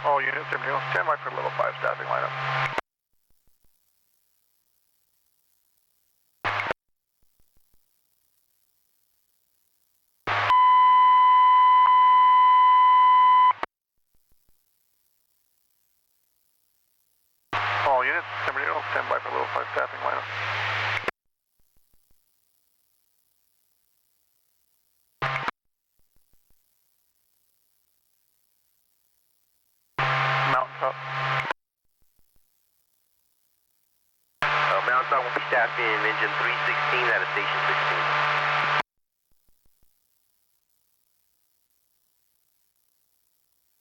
All units, everybody else, stand by for level 5 staffing lineup. All units, everybody else, stand by for level 5 staffing lineup. Mountaintop. Mountaintop will be staffing engine 316 out of station 16.